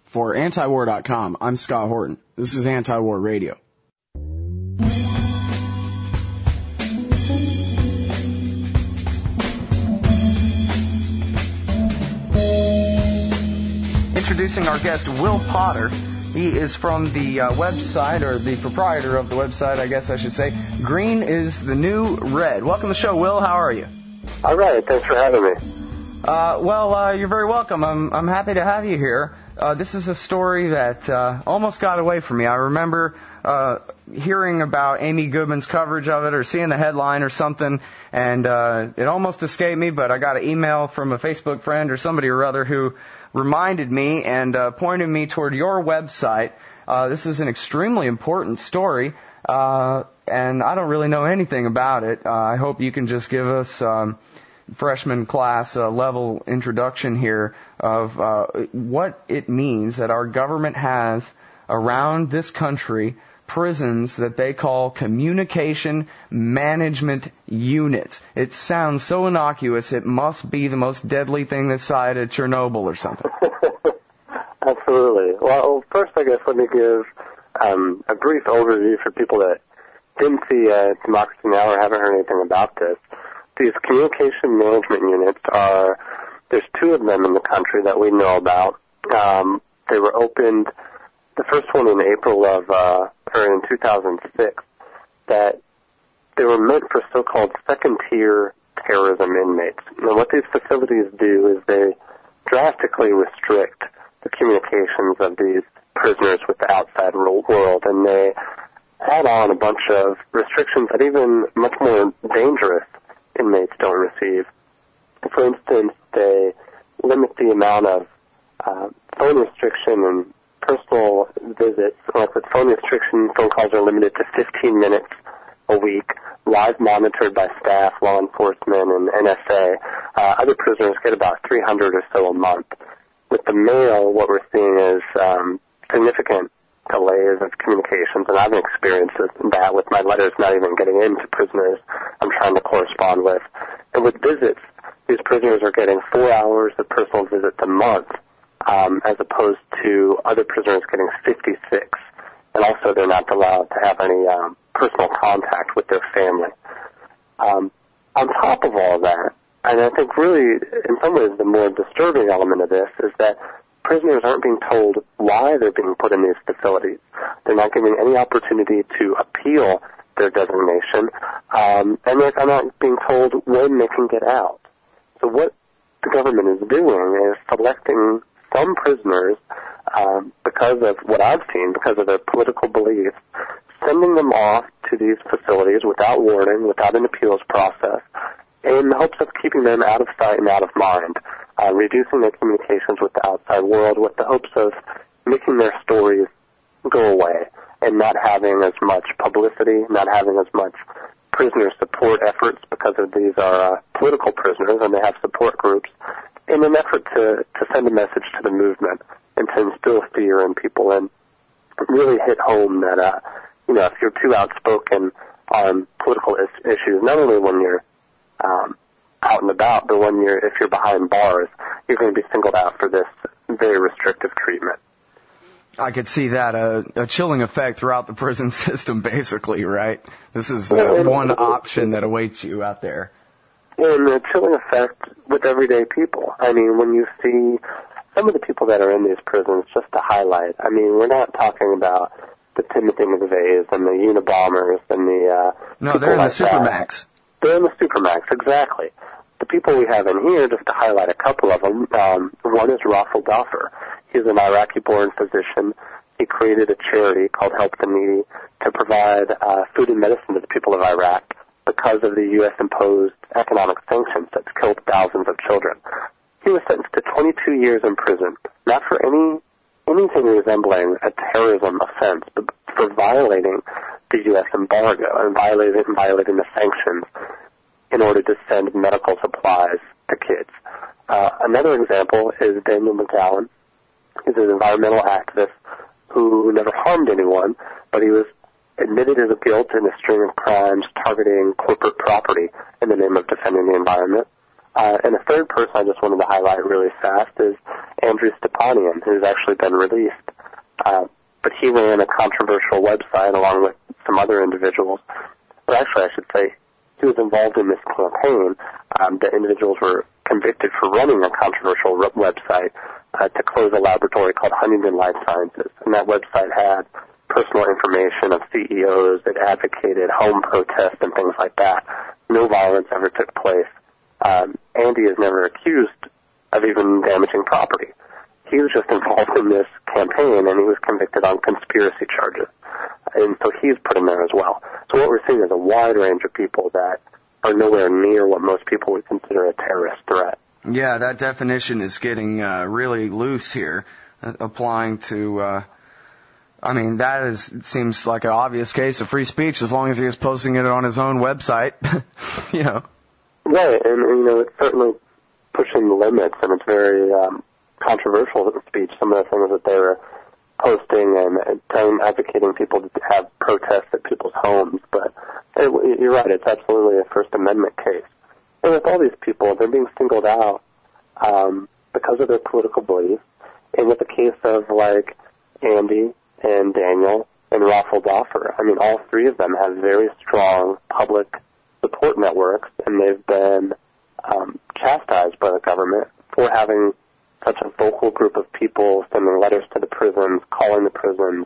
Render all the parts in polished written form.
For Antiwar.com, I'm Scott Horton. This is Anti-War Radio. Introducing our guest, Will Potter. He is from the website, or the proprietor of the website, I guess I should say. Green is the New Red. Welcome to the show, Will. How are you? All right. Thanks for having me. You're very welcome. I'm happy to have you here. This is a story that almost got away from me. I remember hearing about Amy Goodman's coverage of it or seeing the headline or something, and it almost escaped me, but I got an email from a Facebook friend or somebody or other who reminded me and pointed me toward your website. This is an extremely important story, and I don't really know anything about it. I hope you can just give us freshman class level introduction here of what it means that our government has around this country prisons that they call communication management units. It sounds so innocuous, it must be the most deadly thing this side of Chernobyl or something. Absolutely. Well, first I guess let me give a brief overview for people that didn't see Democracy Now! Or haven't heard anything about this. These communication management units there's two of them in the country that we know about. They were opened, the first one in April in 2006, that they were meant for so-called second-tier terrorism inmates. Now, what these facilities do is they drastically restrict the communications of these prisoners with the outside world, and they add on a bunch of restrictions that even much more dangerous inmates don't receive. For instance, they limit the amount of phone restriction and personal visits. Like with phone restriction, phone calls are limited to 15 minutes a week, live monitored by staff, law enforcement, and NSA. Other prisoners get about 300 or so a month. With the mail, what we're seeing is significant delays of communications, and I've experienced that with my letters not even getting into prisoners I'm trying to correspond with. And with visits, these prisoners are getting 4 hours of personal visits a month, as opposed to other prisoners getting 56. And also they're not allowed to have any personal contact with their family. On top of all that, and I think really in some ways the more disturbing element of this is that prisoners aren't being told why they're being put in these facilities. They're not given any opportunity to appeal their designation, and they're not being told when they can get out. So what the government is doing is selecting some prisoners because of what I've seen, because of their political beliefs, sending them off to these facilities without warning, without an appeals process, in the hopes of keeping them out of sight and out of mind, reducing their communications with the outside world with the hopes of making their stories go away and not having as much publicity, not having as much prisoner support efforts, because of these are political prisoners and they have support groups, in an effort to send a message to the movement and to instill fear in people and really hit home that, if you're too outspoken on political issues, not only when you're out and about, but if you're behind bars, you're going to be singled out for this very restrictive treatment. I could see that, a chilling effect throughout the prison system, basically, right? This is one option that awaits you out there. And a chilling effect with everyday people. I mean, when you see some of the people that are in these prisons, just to highlight, I mean, we're not talking about the Timothy McVeighs and the Unabombers and the... No, they're in the Supermax. They're in the Supermax, exactly. The people we have in here, just to highlight a couple of them, one is Raffel Daffer. He's an Iraqi-born physician. He created a charity called Help the Needy to provide food and medicine to the people of Iraq because of the U.S.-imposed economic sanctions that's killed thousands of children. He was sentenced to 22 years in prison, not for anything resembling a terrorism offense, but for violating the U.S. embargo and violating the sanctions in order to send medical supplies to kids. Another example is Daniel McGowan. He's an environmental activist who never harmed anyone, but he was admitted of guilt in a string of crimes targeting corporate property in the name of defending the environment. And a third person I just wanted to highlight really fast is Andrew Stepanian, who's actually been released. But he ran a controversial website along with some other individuals. Or actually, I should say, he was involved in this campaign. The individuals were convicted for running a controversial website to close a laboratory called Huntington Life Sciences. And that website had personal information of CEOs that advocated home protests and things like that. No violence ever took place. Andy is never accused of even damaging property. He was just involved in this campaign, and he was convicted on conspiracy charges. And so he's put in there as well. So what we're seeing is a wide range of people that are nowhere near what most people would consider a terrorist threat. Yeah, that definition is getting really loose here, applying to... seems like an obvious case of free speech as long as he is posting it on his own website, you know. Right, and it's certainly pushing the limits, and it's very controversial speech, some of the things that they were posting and advocating people to have protests at people's homes. But you're right, it's absolutely a First Amendment case. And with all these people, they're being singled out because of their political beliefs. And with the case of, like, Andy and Daniel and Raffel Doffer, I mean, all three of them have very strong public support networks, and they've been chastised by the government for having such a vocal group of people sending letters to the prisons, calling the prisons,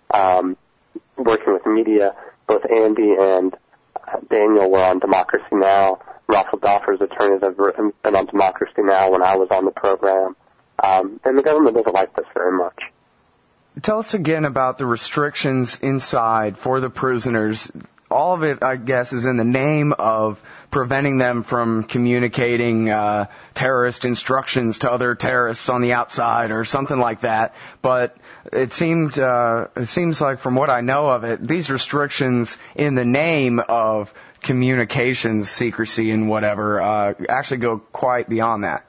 working with media. Both Andy and Daniel were on Democracy Now! Raffel Doffer's attorneys have been on Democracy Now! When I was on the program. And the government doesn't like this very much. Tell us again about the restrictions inside for the prisoners. All of it, I guess, is in the name of preventing them from communicating terrorist instructions to other terrorists on the outside or something like that. But it seems like, from what I know of it, these restrictions in the name of communications secrecy and whatever actually go quite beyond that.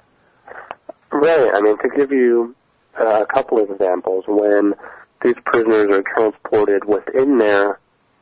Right. I mean, to give you a couple of examples, when these prisoners are transported within the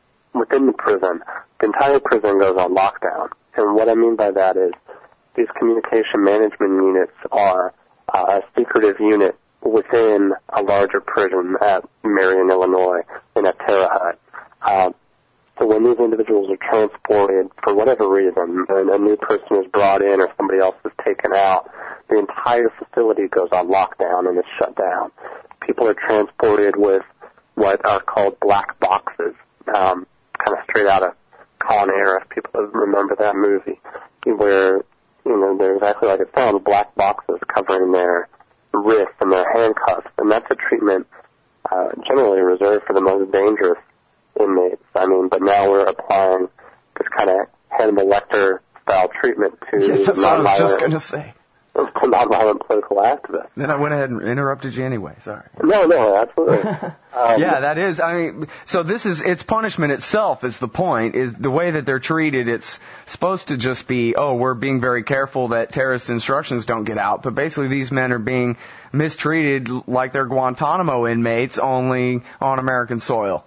prison, the entire prison goes on lockdown. And what I mean by that is these communication management units are a secretive unit within a larger prison at Marion, Illinois, and at Terre Haute. So when these individuals are transported for whatever reason, and a new person is brought in or somebody else is taken out, the entire facility goes on lockdown and is shut down. People are transported with what are called black boxes, kind of straight out of Con Air, if people remember that movie, where, they're exactly like it sounds, black boxes covering their wrists and their handcuffs. And that's a treatment generally reserved for the most dangerous inmates. I mean, but now we're applying this kind of Hannibal Lecter-style treatment to that's what I was just going to say. Nonviolent political activists. Then I went ahead and interrupted you anyway. Sorry. No, absolutely. Yeah, that is. I mean, so it's punishment itself is the point. Is the way that they're treated. It's supposed to just be, we're being very careful that terrorist instructions don't get out. But basically, these men are being mistreated like they're Guantanamo inmates, only on American soil.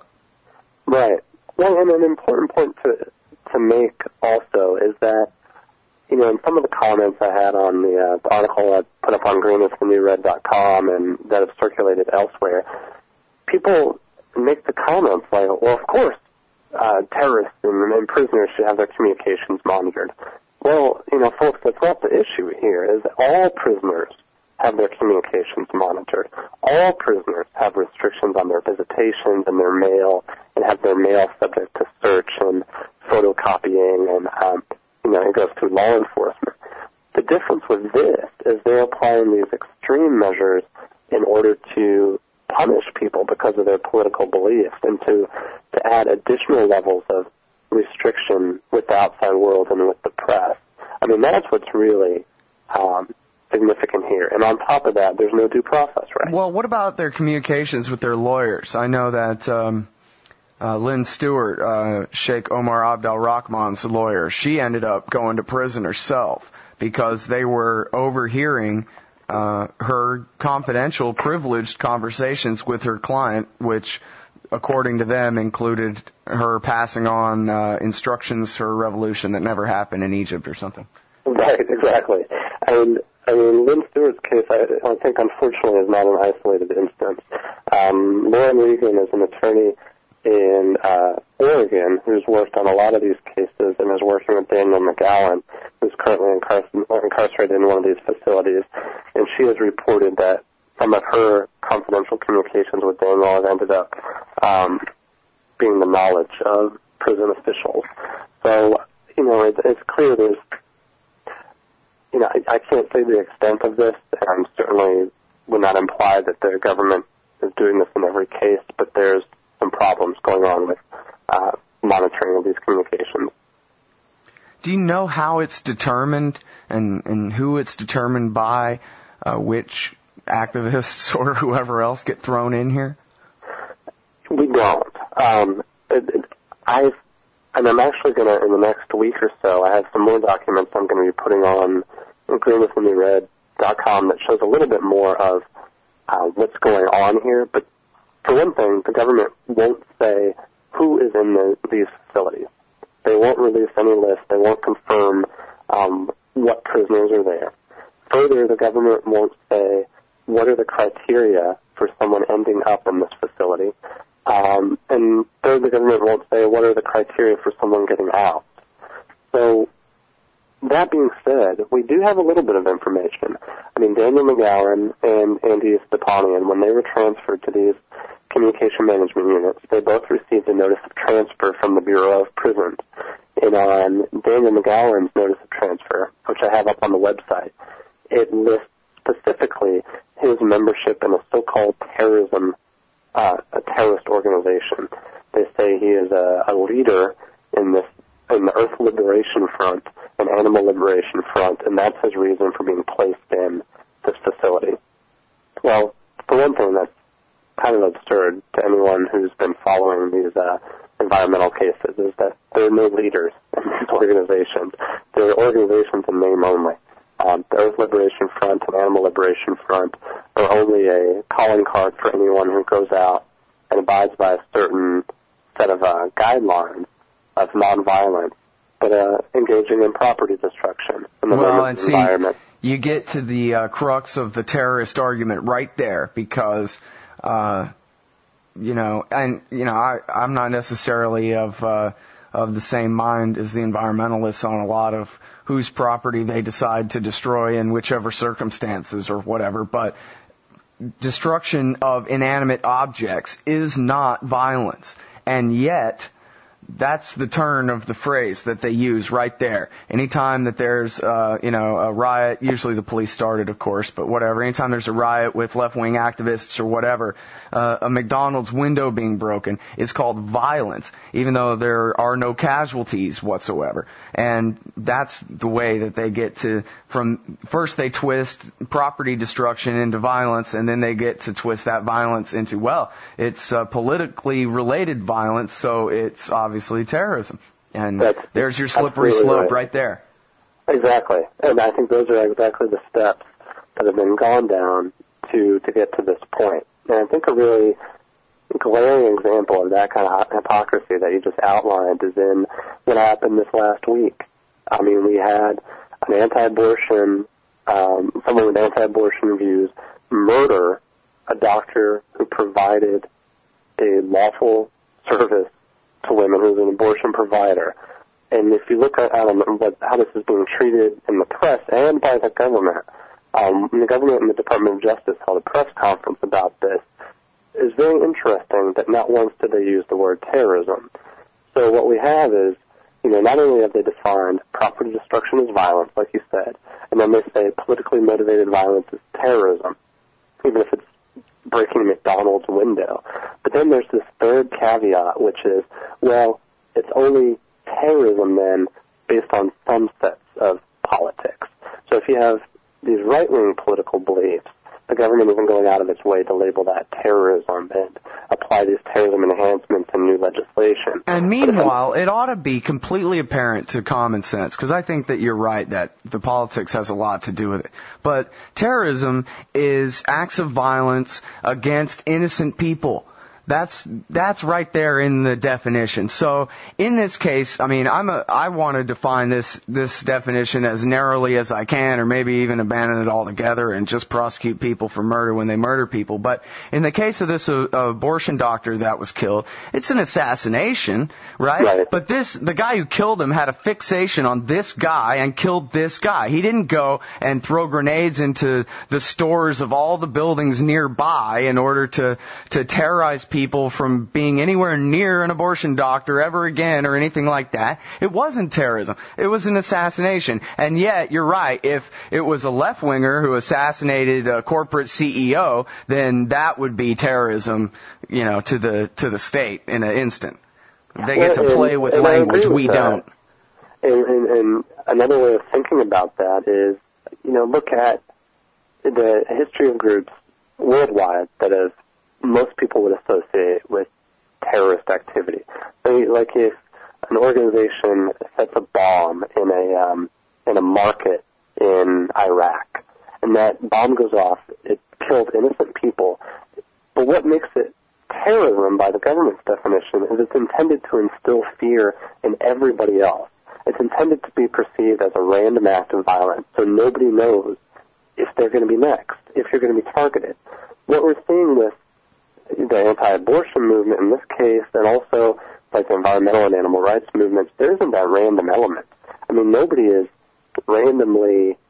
Right. Well, and an important point to make also is that, in some of the comments I had on the article I put up on greenisthenewred.com and that have circulated elsewhere, people make the comments like, well, of course, terrorists and prisoners should have their communications monitored. Well, folks, that's not the issue here, is that all prisoners have their communications monitored. All prisoners have restrictions on their visitations and their mail, and have their mail subject to search and photocopying, and it goes through law enforcement. The difference with this is they're applying these extreme measures in order to punish people because of their political beliefs and to add additional levels of restriction with the outside world and with the press. I mean, that's what's really significant here. And on top of that, there's no due process, right? Well, what about their communications with their lawyers? I know that Lynn Stewart, Sheikh Omar Abdel Rahman's lawyer, she ended up going to prison herself because they were overhearing her confidential, privileged conversations with her client, which, according to them, included her passing on instructions for a revolution that never happened in Egypt or something. Right, exactly. And I mean, Lynn Stewart's case, I think, unfortunately, is not an isolated instance. Lauren Regan is an attorney in Oregon who's worked on a lot of these cases and is working with Daniel McGowan, who's currently incarcerated in one of these facilities. And she has reported that some of her confidential communications with Daniel have ended up being the knowledge of prison officials. So, you know, it's clear there's, you know, I can't say the extent of this, and certainly would not imply that the government is doing this in every case, but there's some problems going on with monitoring of these communications. Do you know how it's determined and who it's determined by, which activists or whoever else get thrown in here? We don't. I'm actually going to, in the next week or so, I have some more documents I'm going to be putting on greenwithnewred.com that shows a little bit more of what's going on here. But for one thing, the government won't say who is in these facilities. They won't release any list. They won't confirm what prisoners are there. Further, the government won't say what are the criteria for someone ending up in this facility. And third, the government won't say what are the criteria for someone getting out. So, that being said, we do have a little bit of information. I mean, Daniel McGowan and Andy Stepanian, when they were transferred to these communication management units, they both received a notice of transfer from the Bureau of Prisons. And on Daniel McGowan's notice of transfer, which I have up on the website, it lists specifically his membership in a so-called terrorism, a terrorist organization. They say he is a leader in the Earth Liberation Front, an Animal Liberation Front, and that's his reason for being placed in this facility. Well, for one thing, that's kind of absurd to anyone who's been following these environmental cases, is that there are no leaders in these organizations. They're organizations in name only. The Earth Liberation Front and Animal Liberation Front are only a calling card for anyone who goes out and abides by a certain set of guidelines of nonviolence, but engaging in property destruction in the environment. You get to the crux of the terrorist argument right there, because I'm not necessarily of the same mind as the environmentalists on a lot of whose property they decide to destroy in whichever circumstances or whatever, but destruction of inanimate objects is not violence. And yet, that's the turn of the phrase that they use right there. Anytime that there's, a riot, usually the police started, of course, but whatever. Anytime there's a riot with left-wing activists or whatever, a McDonald's window being broken, it's called violence, even though there are no casualties whatsoever. And that's the way that they get to, from, first they twist property destruction into violence, and then they get to twist that violence into, well, it's politically related violence, so it's obviously terrorism. And there's your slippery slope right there. Exactly. And I think those are exactly the steps that have been gone down to get to this point. And I think a really glaring example of that kind of hypocrisy that you just outlined is in what happened this last week. I mean, we had an anti-abortion, someone with anti-abortion views murder a doctor who provided a lawful service to women, who's an abortion provider. And if you look at how this is being treated in the press and by the government, the government and the Department of Justice held a press conference about this. It's very interesting that not once did they use the word terrorism. So what we have is, not only have they defined property destruction as violence, like you said, and then they say politically motivated violence is terrorism, even if it's breaking a McDonald's window. But then there's this third caveat, which is, well, it's only terrorism then based on some sets of politics. So if you have these right-wing political beliefs, the government isn't going out of its way to label that terrorism and apply these terrorism enhancements and new legislation. And meanwhile, it ought to be completely apparent to common sense, because I think that you're right that the politics has a lot to do with it. But terrorism is acts of violence against innocent people. That's right there in the definition. So in this case, I mean, I want to define this definition as narrowly as I can, or maybe even abandon it altogether and just prosecute people for murder when they murder people. But in the case of this abortion doctor that was killed, it's an assassination, right? But the guy who killed him had a fixation on this guy and killed this guy. He didn't go and throw grenades into the stores of all the buildings nearby in order to terrorize people from being anywhere near an abortion doctor ever again or anything like that. It wasn't terrorism. It was an assassination. And yet, you're right, if it was a left-winger who assassinated a corporate CEO, then that would be terrorism, to the state in an instant. They get to play with language we don't. And another way of thinking about that is, look at the history of groups worldwide that most people would associate with terrorist activity. Like if an organization sets a bomb in a market in Iraq, and that bomb goes off, it kills innocent people. But what makes it terrorism by the government's definition is it's intended to instill fear in everybody else. It's intended to be perceived as a random act of violence, so nobody knows if they're going to be next, if you're going to be targeted. What we're seeing with the anti-abortion movement in this case, and also like the environmental and animal rights movements, there isn't that random element. I mean, nobody is randomly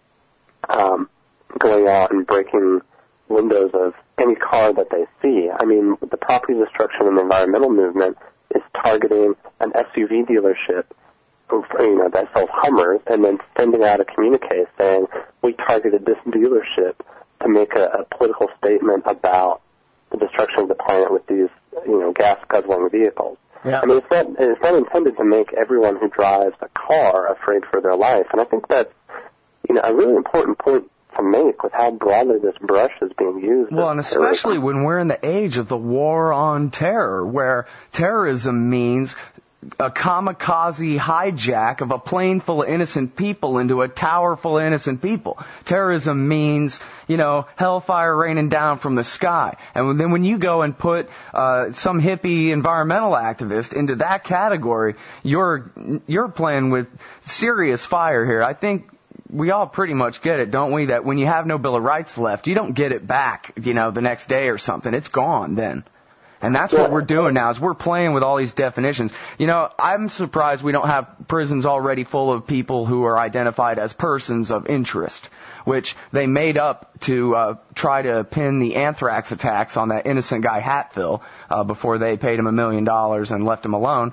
going out and breaking windows of any car that they see. I mean, the property destruction in the environmental movement is targeting an SUV dealership, that sells Hummers, and then sending out a communique saying, we targeted this dealership to make a political statement about the destruction of the planet with these, gas-guzzling vehicles. Yeah. I mean, it's not intended to make everyone who drives a car afraid for their life, and I think that's, a really important point to make with how broadly this brush is being used. Well, and especially when we're in the age of the war on terror, where terrorism means a kamikaze hijack of a plane full of innocent people into a tower full of innocent people. Terrorism means, hellfire raining down from the sky. And then when you go and put some hippie environmental activist into that category, you're playing with serious fire here. I think we all pretty much get it, don't we? That when you have no Bill of Rights left, you don't get it back, the next day or something. It's gone then. And that's what we're doing now, is we're playing with all these definitions. I'm surprised we don't have prisons already full of people who are identified as persons of interest, which they made up to try to pin the anthrax attacks on that innocent guy Hatfill before they paid him $1 million and left him alone.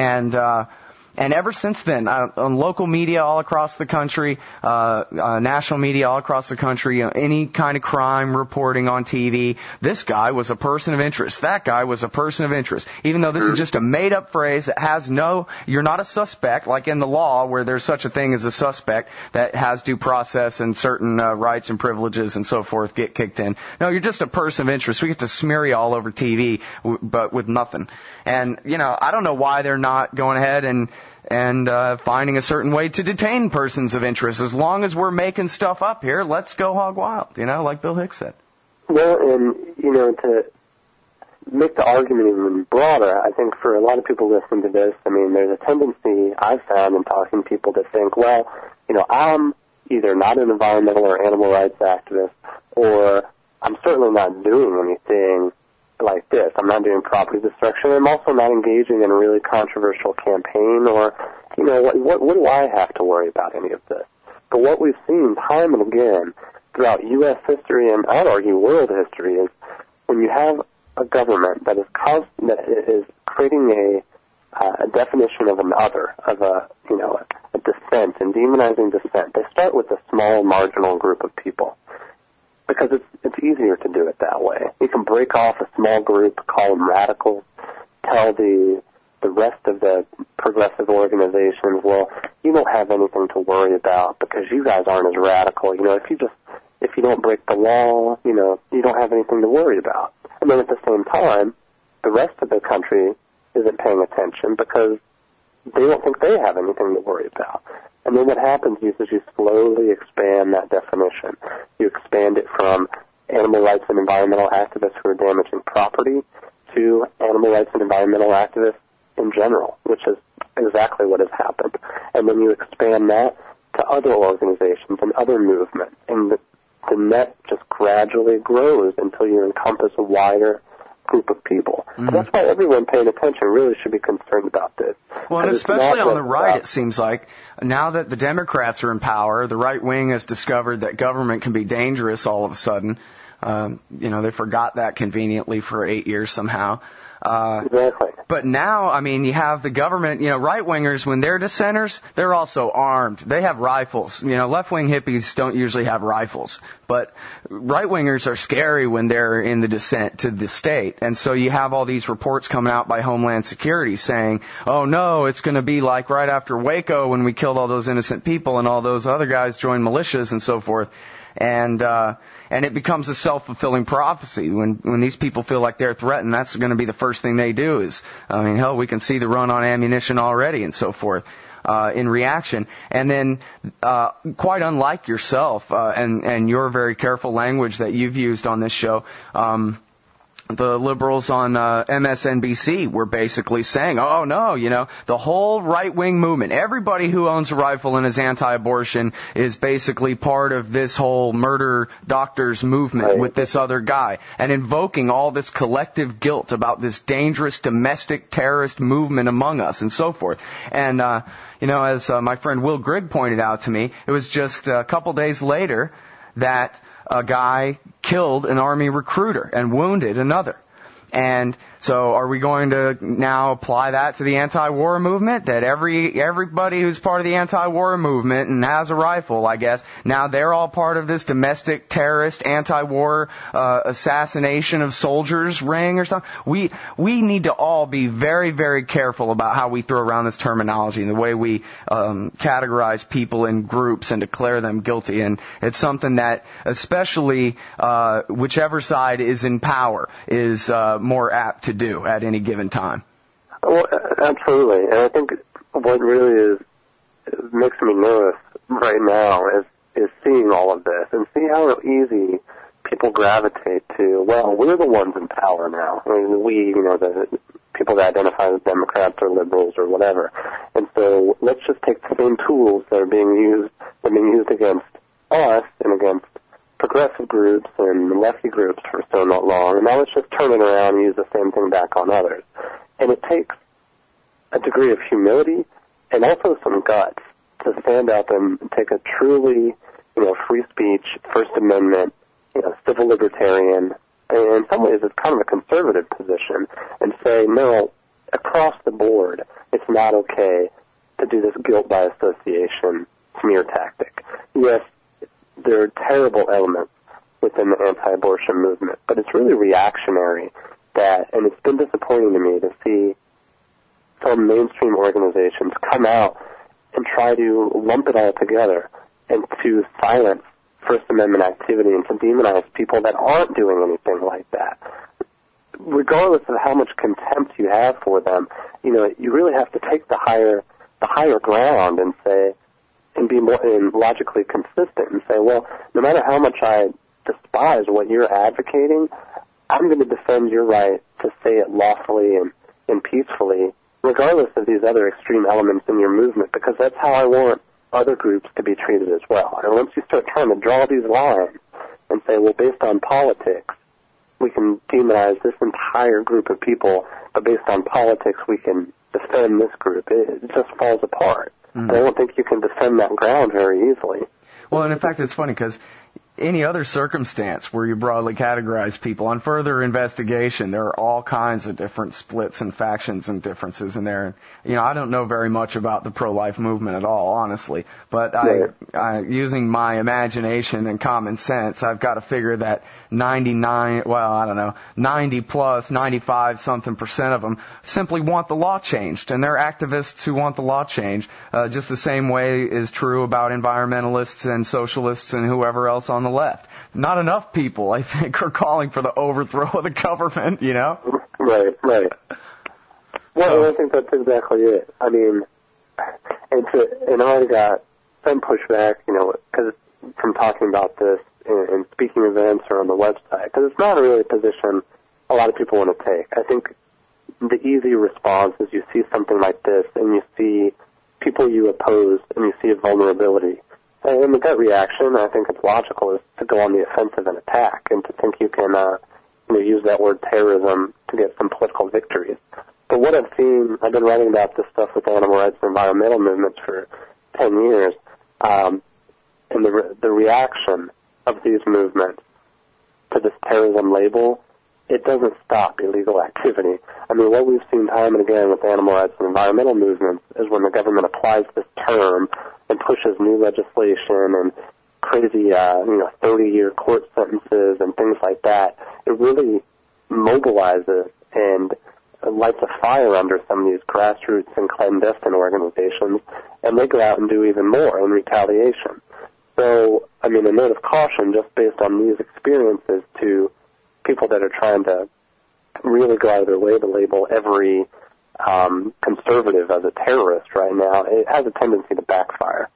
And ever since then, on local media all across the country, national media all across the country, any kind of crime reporting on TV, this guy was a person of interest. That guy was a person of interest. Even though this is just a made-up phrase that has you're not a suspect, like in the law where there's such a thing as a suspect that has due process and certain rights and privileges and so forth get kicked in. No, you're just a person of interest. We get to smear you all over TV, but with nothing. And, I don't know why they're not going ahead and finding a certain way to detain persons of interest. As long as we're making stuff up here, let's go hog wild, like Bill Hicks said. Well, and, to make the argument even broader, I think for a lot of people listening to this, I mean, there's a tendency I've found in talking to people to think, well, I'm either not an environmental or animal rights activist, or I'm certainly not doing anything like this. I'm not doing property destruction. I'm also not engaging in a really controversial campaign, or, what do I have to worry about any of this? But what we've seen time and again throughout U.S. history, and I'd argue world history, is when you have a government that is creating a definition of an other, of a dissent, and demonizing dissent, they start with a small marginal group of people, because it's easier to do it that way. You can break off a small group, call them radicals, tell the rest of the progressive organizations, well, you don't have anything to worry about because you guys aren't as radical. If you don't break the law, you don't have anything to worry about. And then at the same time, the rest of the country isn't paying attention because they don't think they have anything to worry about. And then what happens is you slowly expand that definition. You expand it from animal rights and environmental activists who are damaging property to animal rights and environmental activists in general, which is exactly what has happened. And then you expand that to other organizations and other movements, and the net just gradually grows until you encompass a wider group of people. Mm-hmm. That's why everyone paying attention really should be concerned about this. Well, and especially on the right, it seems like, now that the Democrats are in power, the right wing has discovered that government can be dangerous all of a sudden. They forgot that conveniently for 8 years somehow. Exactly. But now, I mean, you have the government, right-wingers, when they're dissenters, they're also armed. They have rifles. Left-wing hippies don't usually have rifles. But right-wingers are scary when they're in the dissent to the state. And so you have all these reports coming out by Homeland Security saying, oh no, it's going to be like right after Waco when we killed all those innocent people and all those other guys joined militias and so forth. And it becomes a self-fulfilling prophecy. When these people feel like they're threatened, that's going to be the first thing they do is, we can see the run on ammunition already and so forth, in reaction. And then, quite unlike yourself, and your very careful language that you've used on this show, the liberals on MSNBC were basically saying, oh no, the whole right-wing movement, everybody who owns a rifle and is anti-abortion is basically part of this whole murder doctors movement with this other guy, and invoking all this collective guilt about this dangerous domestic terrorist movement among us and so forth. And, as my friend Will Grigg pointed out to me, it was just a couple days later that a guy killed an Army recruiter and wounded another. And so are we going to now apply that to the anti-war movement? That everybody who's part of the anti-war movement and has a rifle, I guess, now they're all part of this domestic terrorist anti-war assassination of soldiers ring or something? We need to all be very, very careful about how we throw around this terminology and the way we categorize people in groups and declare them guilty. And it's something that especially whichever side is in power is more apt to do at any given time. Well, absolutely. And I think what really makes me nervous right now is seeing all of this and see how easy people gravitate to, well, we're the ones in power now. I mean, the people that identify as Democrats or liberals or whatever. And so let's just take the same tools that are being used against us and against progressive groups and lefty groups for so not long, and now let's just turn it around and use the same thing back on others. And it takes a degree of humility and also some guts to stand up and take a truly, free speech, First Amendment, civil libertarian, and in some ways it's kind of a conservative position, and say, no, across the board, it's not okay to do this guilt by association smear tactic. Yes, there are terrible elements within the anti-abortion movement, but it's really reactionary and it's been disappointing to me to see some mainstream organizations come out and try to lump it all together and to silence First Amendment activity and to demonize people that aren't doing anything like that. Regardless of how much contempt you have for them, you really have to take the higher ground and say, and be more and logically consistent and say, well, no matter how much I despise what you're advocating, I'm going to defend your right to say it lawfully and peacefully, regardless of these other extreme elements in your movement, because that's how I want other groups to be treated as well. And once you start trying to draw these lines and say, well, based on politics, we can demonize this entire group of people, but based on politics, we can defend this group, it just falls apart. And I don't think you can defend that ground very easily. Well, and in fact, it's funny because any other circumstance where you broadly categorize people, on further investigation, there are all kinds of different splits and factions and differences in there. I don't know very much about the pro-life movement at all, honestly, but I using my imagination and common sense, I've got to figure that 90 plus, 95 something % of them simply want the law changed, and they're activists who want the law changed. Just the same way is true about environmentalists and socialists and whoever else on the left. Not enough people, I think, are calling for the overthrow of the government, Right. Well, I think that's exactly it. I mean, and I got some pushback, because from talking about this in speaking events or on the website, because it's not really a position a lot of people want to take. I think the easy response is you see something like this and you see people you oppose and you see a vulnerability. And the gut reaction, I think it's logical, is to go on the offensive and attack and to think you can use that word terrorism to get some political victories. But what I've seen, I've been writing about this stuff with animal rights and environmental movements for 10 years, and the reaction of these movements to this terrorism label, it doesn't stop illegal activity. I mean, what we've seen time and again with animal rights and environmental movements is when the government applies this term and pushes new legislation and crazy, 30-year court sentences and things like that, it really mobilizes and lights a fire under some of these grassroots and clandestine organizations, and they go out and do even more in retaliation. So, I mean, a note of caution just based on these experiences to people that are trying to really go out of their way to label every conservative as a terrorist right now, it has a tendency to backfire.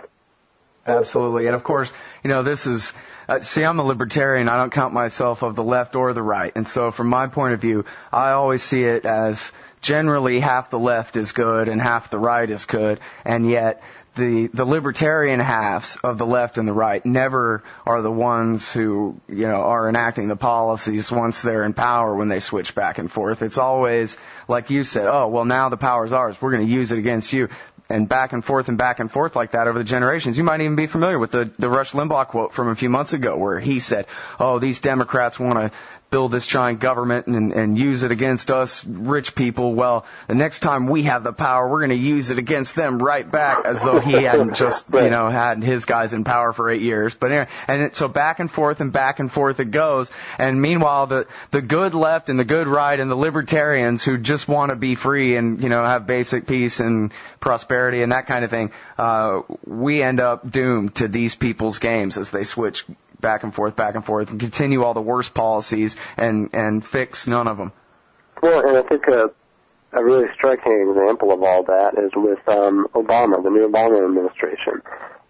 Absolutely. And of course, this is, I'm a libertarian. I don't count myself of the left or the right. And so from my point of view, I always see it as generally half the left is good and half the right is good. And yet the libertarian halves of the left and the right never are the ones who, are enacting the policies once they're in power when they switch back and forth. It's always, like you said, oh, well, now the power's ours. We're going to use it against you. And back and forth like that over the generations. You might even be familiar with the Rush Limbaugh quote from a few months ago where he said, oh, these Democrats want to build this giant government and use it against us rich people. Well, the next time we have the power, we're going to use it against them right back, as though he hadn't just, had his guys in power for 8 years. But anyway, so back and forth it goes. And meanwhile, the good left and the good right and the libertarians who just want to be free and, have basic peace and prosperity and that kind of thing, we end up doomed to these people's games as they switch back and forth and continue all the worst policies and fix none of them. Well, and I think a really striking example of all that is with Obama, the new Obama administration.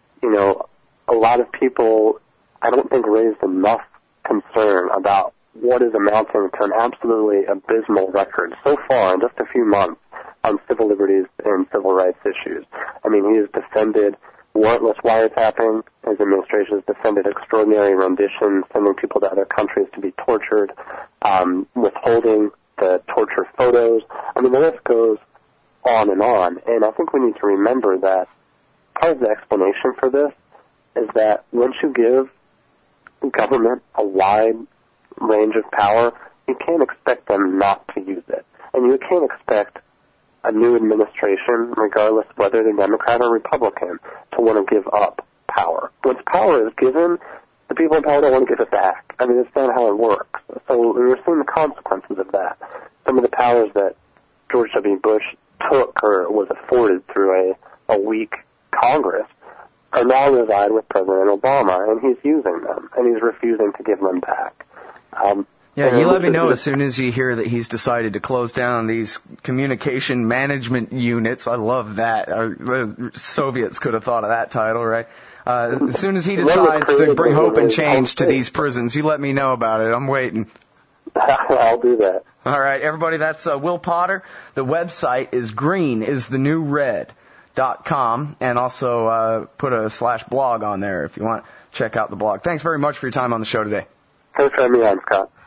A lot of people, I don't think, raised enough concern about what is amounting to an absolutely abysmal record so far in just a few months on civil liberties and civil rights issues. I mean, he has defended warrantless wiretapping. His administration has defended extraordinary rendition, sending people to other countries to be tortured, withholding the torture photos. I mean, the list goes on. And I think we need to remember that part of the explanation for this is that once you give government a wide range of power, you can't expect them not to use it. And you can't expect a new administration, regardless of whether they're Democrat or Republican, to want to give up power. Once power is given, the people in power don't want to give it back. I mean, it's not how it works. So we're seeing the consequences of that. Some of the powers that George W. Bush took or was afforded through a weak Congress are now reside with President Obama, and he's using them, and he's refusing to give them back. Yeah, you let me know as soon as you hear that he's decided to close down these communication management units. I love that. The Soviets could have thought of that title, right? As soon as he decides to bring hope and change to these prisons, you let me know about it. I'm waiting. I'll do that. All right, everybody, that's Will Potter. The website is greenisthenewred.com, and also put a /blog on there if you want to check out the blog. Thanks very much for your time on the show today. Thanks for having me on, Scott.